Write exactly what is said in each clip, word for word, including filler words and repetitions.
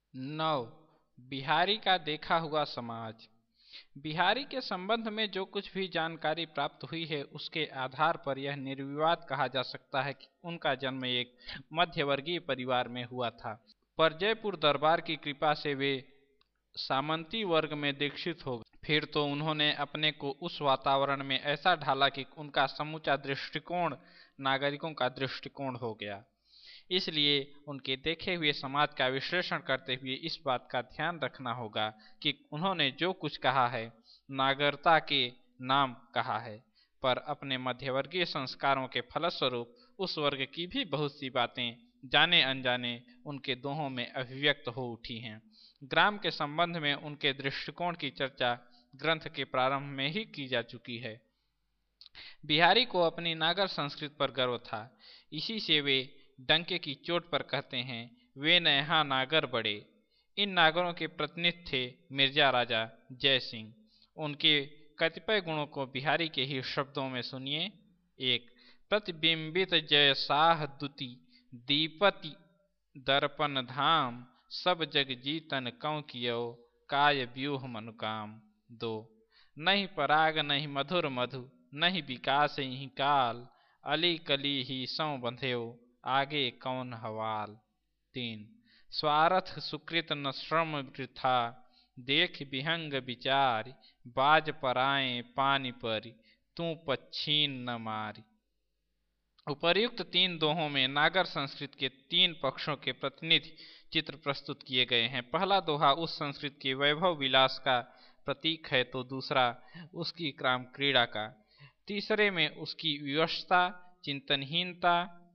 नौ। बिहारी का देखा हुआ समाज। बिहारी के संबंध में जो कुछ भी जानकारी प्राप्त हुई है उसके आधार पर यह निर्विवाद कहा जा सकता है कि उनका जन्म एक मध्यवर्गीय परिवार में हुआ था, पर जयपुर दरबार की कृपा से वे सामंती वर्ग में दीक्षित हो गए। फिर तो उन्होंने अपने को उस वातावरण में ऐसा ढाला कि उनका समूचा दृष्टिकोण नागरिकों का दृष्टिकोण हो गया। इसलिए उनके देखे हुए समाज का विश्लेषण करते हुए इस बात का ध्यान रखना होगा कि उन्होंने जो कुछ कहा है नागरिकता के नाम कहा है, पर अपने मध्यवर्गीय संस्कारों के फलस्वरूप उस वर्ग की भी बहुत सी बातें जाने अनजाने उनके दोहों में अभिव्यक्त हो उठी हैं। ग्राम के संबंध में उनके दृष्टिकोण की चर्चा ग्रंथ के प्रारंभ में ही की जा चुकी है। बिहारी को अपनी नागर संस्कृति पर गर्व था। इसी से वे डंके की चोट पर कहते हैं, वे न यहाँ नागर बड़े। इन नागरों के प्रतिनिधि थे मिर्जा राजा जय सिंह। उनके कतिपय गुणों को बिहारी के ही शब्दों में सुनिए। एक, प्रतिबिंबित जय साह दुति दीपति दर्पण धाम, सब जग जीतन कौ कियो काय व्यूह मनुकाम। दो, नहीं पराग नहीं मधुर मधु नहीं विकास ही काल, अली कली ही सौ बंध्यो आगे कौन हवाल। तीन, स्वार्थ सुकृत न श्रम वृथा देख विहंग विचार, बाज पराए पानी परी तू पच्छीन न मारी। उपर्युक्त तीन दोहों में नागर संस्कृति के तीन पक्षों के प्रतिनिधि चित्र प्रस्तुत किए गए हैं। पहला दोहा उस संस्कृति के वैभव विलास का प्रतीक है तो दूसरा उसकी ग्राम क्रीड़ा का। तीसरे में उसकी विवशता, चिंतनहीनता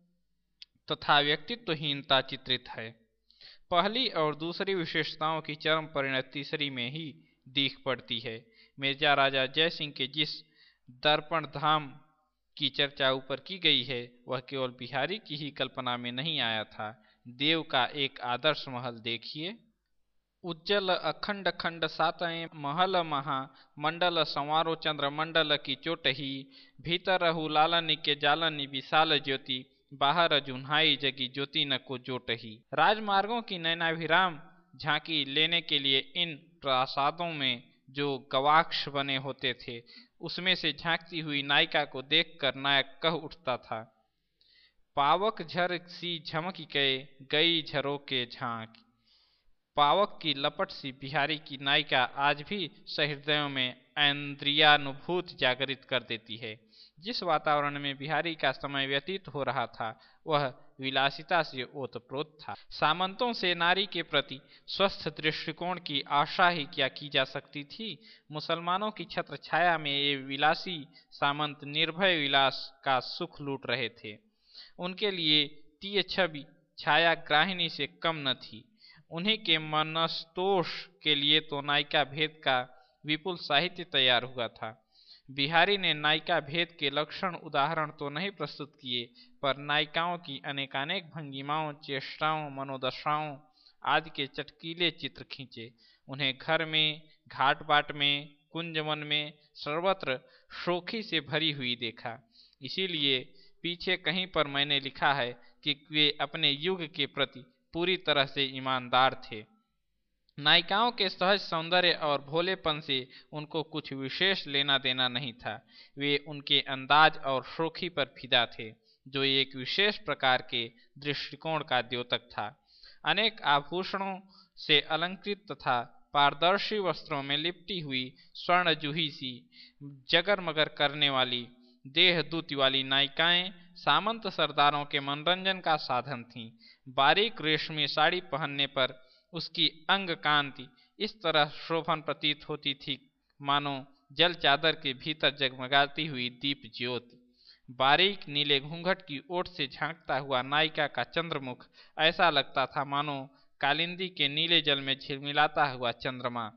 तथा व्यक्तित्वहीनता चित्रित है। पहली और दूसरी विशेषताओं की चरम परिणति तीसरी में ही दिख पड़ती है। मिर्जा राजा जय सिंह के जिस दर्पण धाम की चर्चा ऊपर की गई है वह केवल बिहारी की ही कल्पना में नहीं आया था। देव का एक आदर्श महल देखिए। उज्जल अखंड खंड सातएं महल महा मंडल संवारो चंद्र मंडल की चोटही, भीतर रहु लालनी के जालनी विशाल ज्योति, बाहर जुन्हाई जगी ज्योति न को जोटही। राजमार्गों की नैनाभिराम झांकी लेने के लिए इन प्रासादों में जो गवाक्ष बने होते थे उसमें से झांकती हुई नायिका को देखकर नायक कह उठता था, पावक झर सी झमक के गई झरोके झांक। पावक की लपट सी बिहारी की नायिका आज भी सहृदयों में इंद्रियानुभूति जागृत कर देती है। जिस वातावरण में बिहारी का समय व्यतीत हो रहा था वह विलासिता से ओतप्रोत था। सामंतों से नारी के प्रति स्वस्थ दृष्टिकोण की आशा ही क्या की जा सकती थी। मुसलमानों की छत्र छाया में ये विलासी सामंत निर्भय विलास का सुख लूट रहे थे। उनके लिए तीय छवि छाया ग्राहिणी से कम न थी। उन्हीं के मनस्तोष के लिए तो नायिका भेद का विपुल साहित्य तैयार हुआ था। बिहारी ने नायिका भेद के लक्षण उदाहरण तो नहीं प्रस्तुत किए, पर नायिकाओं की अनेकानेक भंगिमाओं, चेष्टाओं, मनोदशाओं आदि के चटकीले चित्र खींचे। उन्हें घर में, घाट बाट में, कुंजवन में सर्वत्र शोखी से भरी हुई देखा। इसीलिए पीछे कहीं पर मैंने लिखा है कि वे अपने युग के प्रति पूरी तरह से ईमानदार थे। नायिकाओं के सहज सौंदर्य और भोलेपन से उनको कुछ विशेष लेना देना नहीं था। वे उनके अंदाज और शोखी पर फिदा थे जो एक विशेष प्रकार के दृष्टिकोण का द्योतक था। अनेक आभूषणों से अलंकृत तथा पारदर्शी वस्त्रों में लिपटी हुई स्वर्ण जूही सी जगरमगर करने वाली देह दूती वाली नायिकाएं सामंत सरदारों के मनोरंजन का साधन थीं। बारीक रेशमी साड़ी पहनने पर उसकी अंग कांति इस तरह शोभन प्रतीत होती थी मानो जल चादर के भीतर जगमगाती हुई दीप ज्योति। बारीक नीले घूंघट की ओट से झांकता हुआ नायिका का चंद्रमुख ऐसा लगता था मानो कालिंदी के नीले जल में झिलमिलाता हुआ चंद्रमा।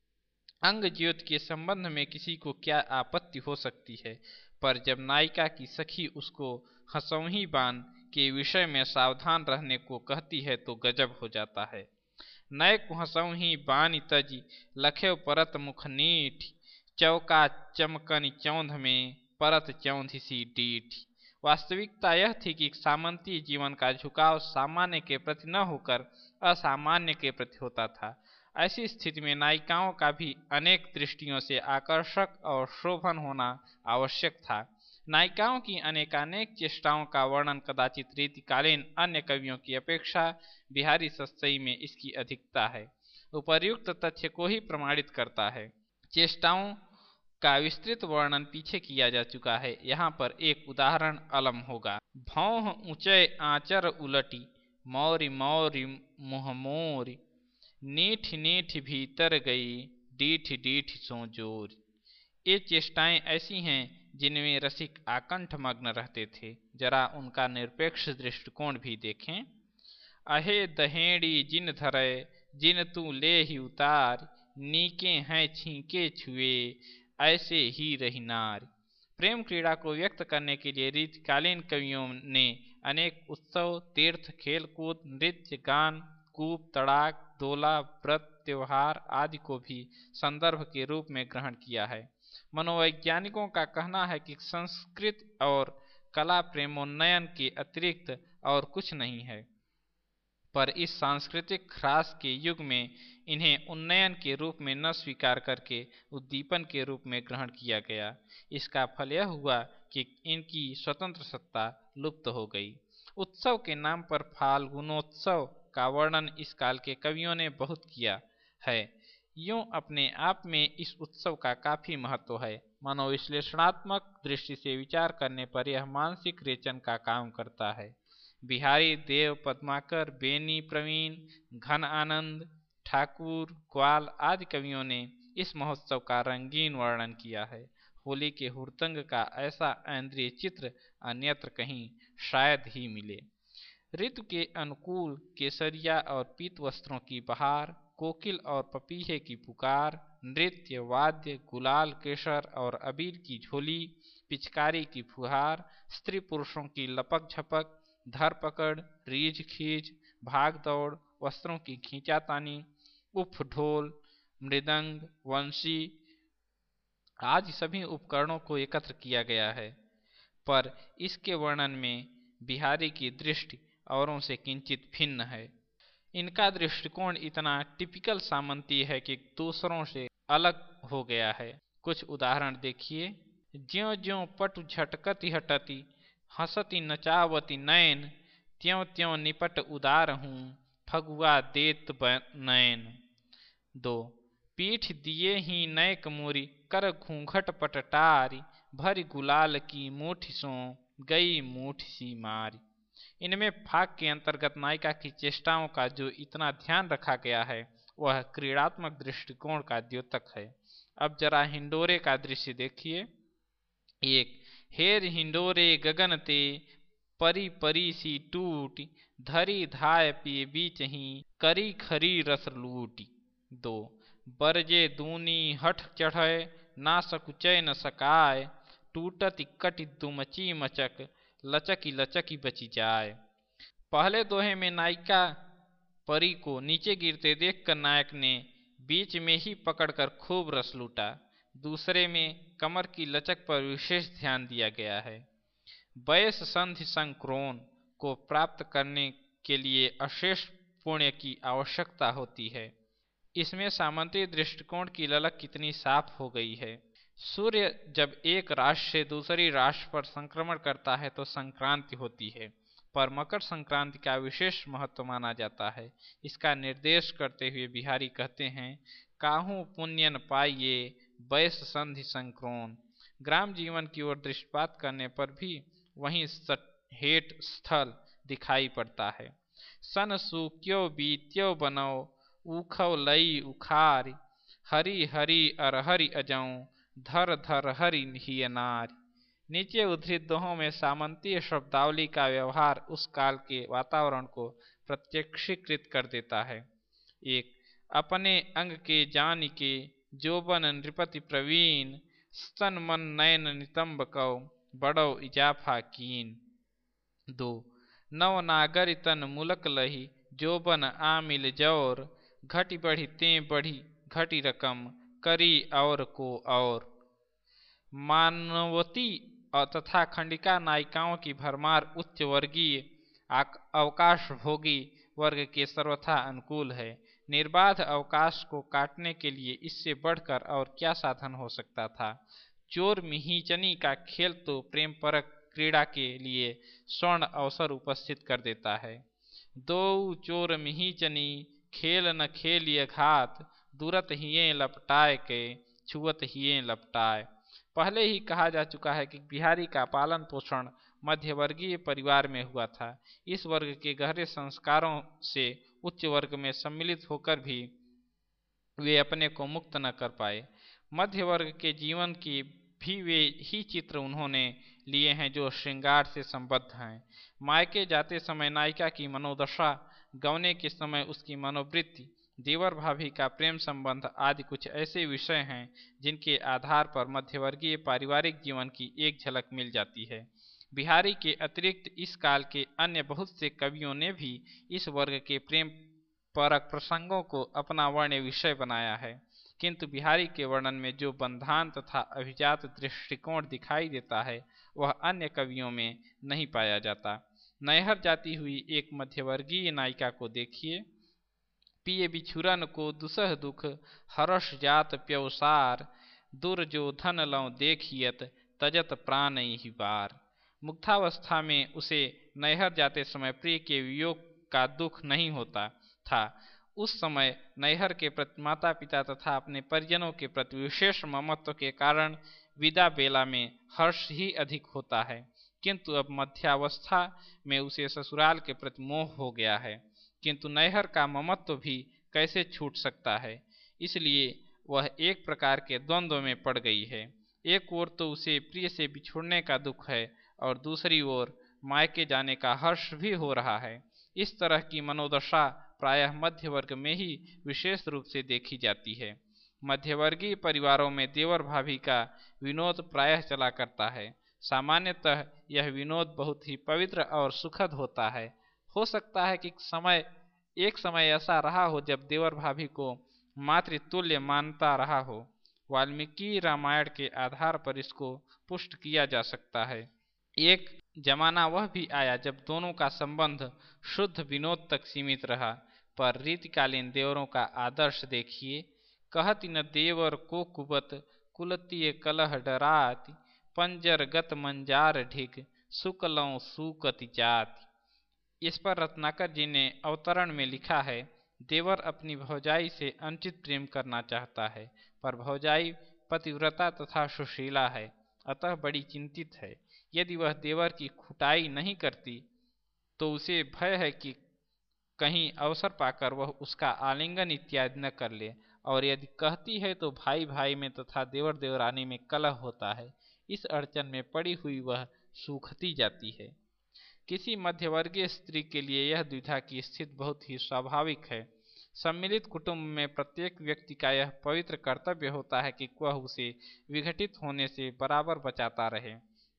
अंग ज्योति के संबंध में किसी को क्या आपत्ति हो सकती है, पर जब नायिका की सखी उसको हंसौही बान के विषय में सावधान रहने को कहती है तो गजब हो जाता है। नैक हंसौही बानी तजी लखेव परत मुख नीठ, चौका चमकनी चौंध में परत चौंधी सी डीठ। वास्तविकता यह थी कि सामंती जीवन का झुकाव सामान्य के प्रति न होकर असामान्य के प्रति होता था। ऐसी स्थिति में नायिकाओं का भी अनेक दृष्टियों से आकर्षक और शोभन होना आवश्यक था। नायिकाओं की अनेकानेक चेष्टाओं का वर्णन कदाचित रीतिकालीन अन्य कवियों की अपेक्षा बिहारी सतसई में इसकी अधिकता है, उपर्युक्त तथ्य को ही प्रमाणित करता है। चेष्टाओं का विस्तृत वर्णन पीछे किया जा चुका है, यहाँ पर एक उदाहरण अलम होगा। भौह ऊंचे आंचर उलटी, मौरी मौरी मुँह मोरी, नीठ नीठ भीतर गई, डीठ डीठ सो जोर। ये चेष्टाएं ऐसी हैं जिनमें रसिक आकंठ मग्न रहते थे। जरा उनका निरपेक्ष दृष्टिकोण भी देखें। अहे दहेड़ी जिन धरे, जिन तू ले ही उतार, नीके हैं छींके छुए, ऐसे ही रही नार। प्रेम क्रीड़ा को व्यक्त करने के लिए रीतिकालीन कवियों ने अनेक उत्सव, तीर्थ, खेल कूद, नृत्य, गान, कूप, तड़ाक, दोला, व्रत, त्योहार आदि को भी संदर्भ के रूप में ग्रहण किया है। मनोवैज्ञानिकों का कहना है कि संस्कृत और कला प्रेमोन्नयन के अतिरिक्त और कुछ नहीं है, पर इस सांस्कृतिक ह्रास के युग में इन्हें उन्नयन के रूप में न स्वीकार करके उद्दीपन के रूप में ग्रहण किया गया। इसका फल यह हुआ कि इनकी स्वतंत्र सत्ता लुप्त हो गई। उत्सव के नाम पर फाल्गुनोत्सव का वर्णन इस काल के कवियों ने बहुत किया है। यूं अपने आप में इस उत्सव का काफी महत्व है। मनोविश्लेषणात्मक दृष्टि से विचार करने पर यह मानसिक रेचन का काम करता है। बिहारी, देव, पद्माकर, बेनी प्रवीण, घन आनंद, ठाकुर, ग्वाल आदि कवियों ने इस महोत्सव का रंगीन वर्णन किया है। होली के हुड़दंग का ऐसा ऐन्द्रिय चित्र अन्यत्र कहीं शायद ही मिले। ऋतु के अनुकूल केसरिया और पीत वस्त्रों की बहार, कोकिल और पपीहे की पुकार, नृत्य, वाद्य, गुलाल, केसर और अबीर की झोली, पिचकारी की फुहार, स्त्री पुरुषों की लपक झपक, धर पकड़, रीझ खींच, भाग दौड़, वस्त्रों की खींचातानी, उफ ढोल, मृदंग, वंशी आदि सभी उपकरणों को एकत्र किया गया है। पर इसके वर्णन में बिहारी की दृष्टि औरों से किंचित भिन्न है। इनका दृष्टिकोण इतना टिपिकल सामंती है कि दूसरों से अलग हो गया है। कुछ उदाहरण देखिए। ज्यों ज्यों पटु झटकती हटती, हंसती नचावती नैन, त्यों त्यों निपट उदार हूँ, फगुआ देत नैन। दो, पीठ दिए ही नैक मोरी, कर घूंघट पटटारी, भरी गुलाल की मूठी सो, गई मूठ सी मारी। इनमें फाग के अंतर्गत नायिका की चेष्टाओं का जो इतना ध्यान रखा गया है वह क्रीड़ात्मक दृष्टिकोण का द्योतक है। अब जरा हिंडोरे का दृश्य देखिए। एक, हेर हिंडोरे गगन ते, परी परी सी टूटी, धरी धाय पिए बीच ही, करी खरी रस लूटी। दो, बरजे दूनी हठ चढ़े, ना सकुचै न सकाय, टूटती कटि दुमची मचक, लचकी लचकी बची जाए। पहले दोहे में नायिका परी को नीचे गिरते देखकर नायक ने बीच में ही पकड़कर खूब रस लूटा। दूसरे में कमर की लचक पर विशेष ध्यान दिया गया है। वयस संधि संक्रोन को प्राप्त करने के लिए अशेष पुण्य की आवश्यकता होती है। इसमें सामंती दृष्टिकोण की ललक कितनी साफ हो गई है। सूर्य जब एक राशि से दूसरी राशि पर संक्रमण करता है तो संक्रांति होती है, पर मकर संक्रांति का विशेष महत्व माना जाता है। इसका निर्देश करते हुए बिहारी कहते हैं, काहू पुण्यन पाइये, वयस संधि संक्रोन। ग्राम जीवन की ओर दृष्टिपात करने पर भी वहीं हेठ स्थल दिखाई पड़ता है। सन सूक्यो बीत्यो बनौ, उखव लई उखारी, हरि हरि अरहरि अजऊ, धर धर हरि हिय नारी। नीचे उद्धृत दोहों में सामंतीय शब्दावली का व्यवहार उस काल के वातावरण को प्रत्यक्षीकृत कर देता है। एक, अपने अंग के जान के, जोबन नृपति प्रवीण, स्तन मन नयन नितंब कौ, बड़ो इजाफा कीन। दो, नव नागरि तन मुलक लही, जोबन आमिल जौर, घटी बढ़ी ते बढ़ी घटी रकम, करी और को और। मानवती तथा खंडिका नायिकाओं की भरमार उच्च वर्गीय अवकाश भोगी वर्ग के सर्वथा अनुकूल है। निर्बाध अवकाश को काटने के लिए इससे बढ़कर और क्या साधन हो सकता था। चोर मिहीचनी का खेल तो प्रेम परक क्रीड़ा के लिए स्वर्ण अवसर उपस्थित कर देता है। दो चोर मिहीचनी खेल न खेलिए घात, दूरत हिये लपटाए के छुअत हिये लपटाए। पहले ही कहा जा चुका है कि बिहारी का पालन पोषण मध्यवर्गीय परिवार में हुआ था। इस वर्ग के गहरे संस्कारों से उच्च वर्ग में सम्मिलित होकर भी वे अपने को मुक्त न कर पाए। मध्य वर्ग के जीवन की भी वे ही चित्र उन्होंने लिए हैं जो श्रृंगार से संबद्ध हैं। मायके जाते समय नायिका की मनोदशा, गवने के समय उसकी मनोवृत्ति, देवर भाभी का प्रेम संबंध आदि कुछ ऐसे विषय हैं जिनके आधार पर मध्यवर्गीय पारिवारिक जीवन की एक झलक मिल जाती है। बिहारी के अतिरिक्त इस काल के अन्य बहुत से कवियों ने भी इस वर्ग के प्रेम परक प्रसंगों को अपना वर्ण विषय बनाया है, किंतु बिहारी के वर्णन में जो बंधान तथा अभिजात दृष्टिकोण दिखाई देता है वह अन्य कवियों में नहीं पाया जाता। नैहर जाती हुई एक मध्यवर्गीय नायिका को देखिए। पिए बिछुरन को दुसह दुख हर्ष जात प्यवसार, दूर जो धन लौ देखियत तजत प्राण ही बार। मुग्धावस्था में उसे नैहर जाते समय प्रिय के वियोग का दुख नहीं होता था। उस समय नैहर के प्रति माता पिता तथा अपने परिजनों के प्रति विशेष ममत्व के कारण विदा बेला में हर्ष ही अधिक होता है, किंतु अब मध्यावस्था में उसे ससुराल के प्रति मोह हो गया है। किंतु नैहर का ममत्व भी कैसे छूट सकता है, इसलिए वह एक प्रकार के द्वंद्व में पड़ गई है। एक ओर तो उसे प्रिय से बिछुड़ने का दुख है और दूसरी ओर मायके जाने का हर्ष भी हो रहा है। इस तरह की मनोदशा प्रायः मध्य वर्ग में ही विशेष रूप से देखी जाती है। मध्यवर्गीय परिवारों में देवर भाभी का विनोद प्रायः चला करता है। सामान्यतः यह विनोद बहुत ही पवित्र और सुखद होता है। हो सकता है कि समय एक समय ऐसा रहा हो जब देवर भाभी को मातृतुल्य मानता रहा हो। वाल्मीकि रामायण के आधार पर इसको पुष्ट किया जा सकता है। एक जमाना वह भी आया जब दोनों का संबंध शुद्ध विनोद तक सीमित रहा, पर रीतिकालीन देवरों का आदर्श देखिए। कहति न देवर को कुबत कुलतीय कलह डराति, पंजर गत मंजार ढिग सुकलौं सुकति जाति। इस पर रत्नाकर जी ने अवतरण में लिखा है, देवर अपनी भौजाई से अनुचित प्रेम करना चाहता है, पर भौजाई पतिव्रता तथा सुशीला है, अतः बड़ी चिंतित है। यदि वह देवर की खुटाई नहीं करती तो उसे भय है कि कहीं अवसर पाकर वह उसका आलिंगन इत्यादि न कर ले, और यदि कहती है तो भाई भाई में तथा देवर देवरानी में कलह होता है। इस अड़चन में पड़ी हुई वह सूखती जाती है। किसी मध्यवर्गीय स्त्री के लिए यह द्विधा की स्थिति बहुत ही स्वाभाविक है। सम्मिलित कुटुंब में प्रत्येक व्यक्ति का यह पवित्र कर्तव्य होता है कि वह उसे विघटित होने से बराबर बचाता रहे।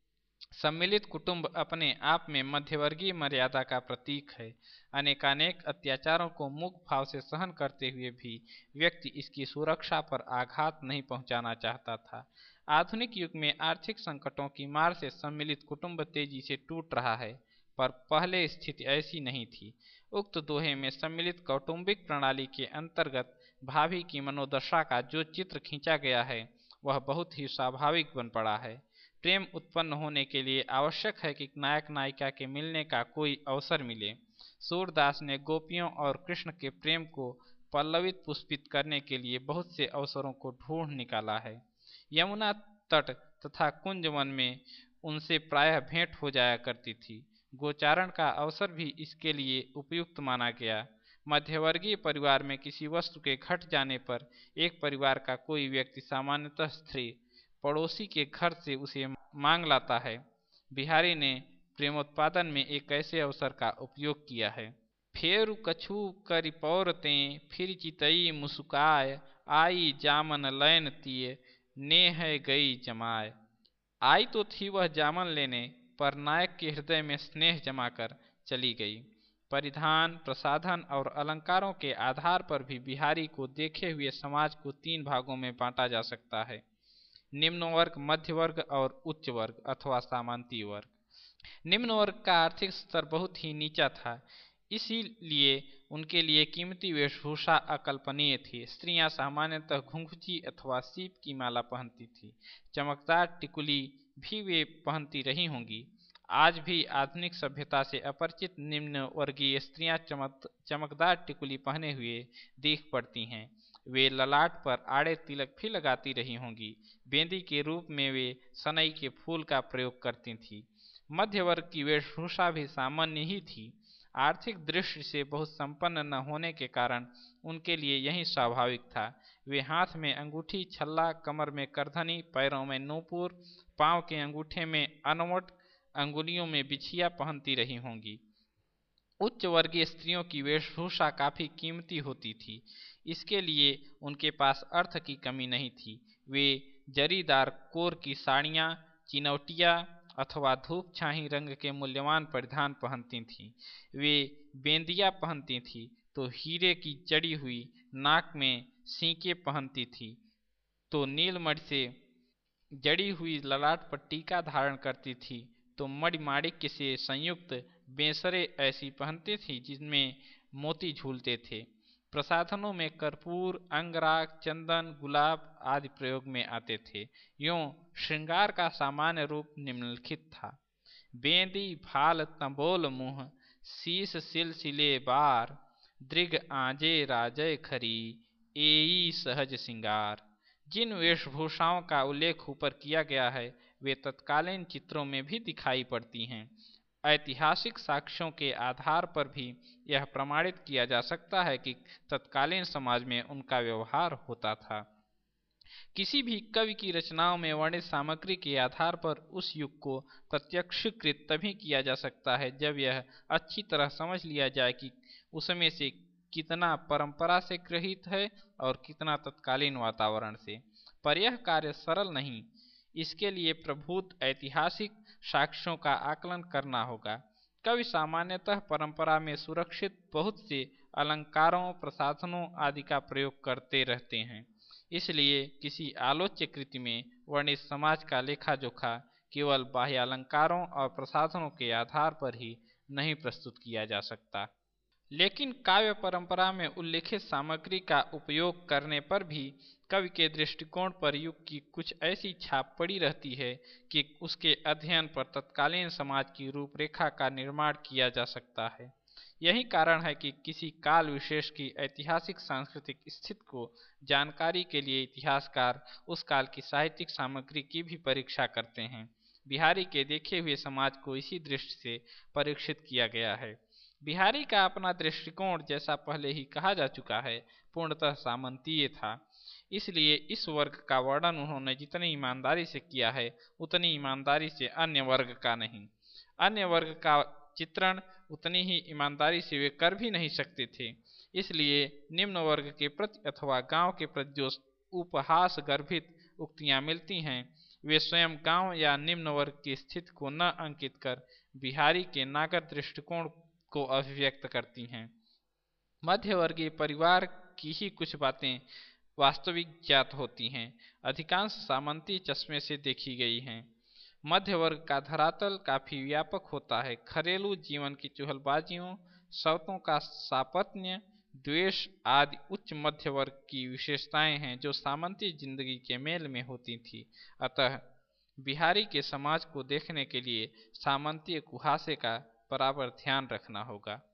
सम्मिलित कुटुंब अपने आप में मध्यवर्गीय मर्यादा का प्रतीक है। अनेकानेक अत्याचारों को मूक भाव से सहन करते हुए भी व्यक्ति इसकी सुरक्षा पर आघात नहीं पहुंचाना चाहता था। आधुनिक युग में आर्थिक संकटों की मार से सम्मिलित कुटुंब तेजी से टूट रहा है, पर पहले स्थिति ऐसी नहीं थी। उक्त दोहे में सम्मिलित कौटुंबिक प्रणाली के अंतर्गत भाभी की मनोदशा का जो चित्र खींचा गया है वह बहुत ही स्वाभाविक बन पड़ा है। प्रेम उत्पन्न होने के लिए आवश्यक है कि नायक नायिका के मिलने का कोई अवसर मिले। सूरदास ने गोपियों और कृष्ण के प्रेम को पल्लवित पुष्पित करने के लिए बहुत से अवसरों को ढूंढ निकाला है। यमुना तट तथा कुंजवन में उनसे प्रायः भेंट हो जाया करती थी। गोचारण का अवसर भी इसके लिए उपयुक्त माना गया। मध्यवर्गीय परिवार में किसी वस्तु के घट जाने पर एक परिवार का कोई व्यक्ति, सामान्यतः स्त्री, पड़ोसी के घर से उसे मांग लाता है। बिहारी ने प्रेमोत्पादन में एक ऐसे अवसर का उपयोग किया है। फेरु कछु करि पौरते फिर चितई मुस्काय, आई जामन लैन तिय ने है गई जमाय। आई तो थी वह जामन लेने, पर नायक के हृदय में स्नेह जमाकर चली गई। परिधान, प्रसाधन और अलंकारों के आधार पर भी बिहारी को देखे हुए समाज को तीन भागों में बांटा जा सकता है: निम्न वर्ग, मध्य वर्ग और उच्च वर्ग अथवा सामंती वर्ग। निम्न वर्ग का आर्थिक स्तर बहुत ही नीचा था। इसीलिए उनके लिए कीमती वेशभूषा अकल्पनीय थी। स्त्रियां सामान्यतः घुंघची अथवा सीप की माला पहनती थी। चमकदार टिकुली भी वे पहनती रही होंगी। आज भी आधुनिक सभ्यता से अपरिचित निम्न वर्गीय स्त्रियां चमक चमकदार टिकुली पहने हुए दिख पड़ती हैं। वे ललाट पर आड़े तिलक भी लगाती रही होंगी। बेंदी के रूप में वे सनई के फूल का प्रयोग करती थी। मध्य वर्ग की वेशभूषा भी सामान्य ही थी। आर्थिक दृष्टि से बहुत संपन्न न होने के कारण उनके लिए यही स्वाभाविक था। वे हाथ में अंगूठी, छल्ला, कमर में करधनी, पैरों में नूपुर, पांव के अंगूठे में अनवट, अंगुलियों में बिछिया पहनती रही होंगी। उच्च वर्गीय स्त्रियों की वेशभूषा काफी कीमती होती थी। इसके लिए उनके पास अर्थ की कमी नहीं थी। वे जरीदार कोर की साड़ियाँ, चिनौटिया अथवा धूप छाही रंग के मूल्यवान परिधान पहनती थीं। वे बेंदिया पहनती थीं तो हीरे की जड़ी हुई, नाक में सीके पहनती थी तो नीलमणि से जड़ी हुई ललाट पर टीका धारण करती थी तो मणिमाणिक्य से संयुक्त बेसरे ऐसी पहनती थी जिनमें मोती झूलते थे। प्रसाधनों में कर्पूर, अंगराग, चंदन, गुलाब आदि प्रयोग में आते थे। यूं श्रृंगार का सामान्य रूप निम्नलिखित था। बेंदी भाल तंबोल मुँह, शीस सिलसिले बार, दृग आजे राजय खरी, एई सहज सिंगार। जिन वेशभूषाओं का उल्लेख ऊपर किया गया है वे तत्कालीन चित्रों में भी दिखाई पड़ती हैं। ऐतिहासिक साक्ष्यों के आधार पर भी यह प्रमाणित किया जा सकता है कि तत्कालीन समाज में उनका व्यवहार होता था। किसी भी कवि की रचनाओं में वर्णित सामग्री के आधार पर उस युग को प्रत्यक्षीकृत तभी किया जा सकता है जब यह अच्छी तरह समझ लिया जाए कि उसमें से कितना परंपरा से गृहीत है और कितना तत्कालीन वातावरण से। पर यह कार्य सरल नहीं। इसके लिए प्रभुत ऐतिहासिक साक्ष्यों का आकलन करना होगा। कवि सामान्यतः परंपरा में सुरक्षित बहुत से अलंकारों, प्रसाधनों आदि का प्रयोग करते रहते हैं। इसलिए किसी आलोच्य कृति में वर्णित समाज का लेखा जोखा केवल बाह्य अलंकारों और प्रसाधनों के आधार पर ही नहीं प्रस्तुत किया जा सकता। लेकिन काव्य परंपरा में उल्लेखित सामग्री का उपयोग करने पर भी कवि के दृष्टिकोण पर युग की कुछ ऐसी छाप पड़ी रहती है कि उसके अध्ययन पर तत्कालीन समाज की रूपरेखा का निर्माण किया जा सकता है। यही कारण है कि किसी काल विशेष की ऐतिहासिक सांस्कृतिक स्थिति को जानकारी के लिए इतिहासकार उस काल की साहित्यिक सामग्री की भी परीक्षा करते हैं। बिहारी के देखे हुए समाज को इसी दृष्टि से परीक्षित किया गया है। बिहारी का अपना दृष्टिकोण, जैसा पहले ही कहा जा चुका है, पूर्णतः सामंतीय था। इसलिए इस वर्ग का वर्णन उन्होंने जितनी ईमानदारी से किया है उतनी ईमानदारी से अन्य वर्ग का नहीं। अन्य वर्ग का चित्रण उतनी ही ईमानदारी से वे कर भी नहीं सकते थे। इसलिए निम्न वर्ग के प्रति अथवा गांव के प्रति जो उपहास गर्भित उक्तियां मिलती हैं वे स्वयं गांव या निम्न वर्ग की स्थिति को न अंकित कर बिहारी के नागर दृष्टिकोण को अभिव्यक्त करती हैं। मध्यवर्गीय परिवार की ही कुछ बातें वास्तविक ज्ञात होती हैं, अधिकांश सामंती चश्मे से देखी गई हैं। मध्य वर्ग का धरातल काफी व्यापक होता है। घरेलू जीवन की चुहलबाजियों, शर्तों का सापत्य, द्वेष आदि उच्च मध्य वर्ग की विशेषताएं हैं जो सामंती जिंदगी के मेल में होती थी। अतः बिहारी के समाज को देखने के लिए सामंतीय कुहासे का बराबर ध्यान रखना होगा।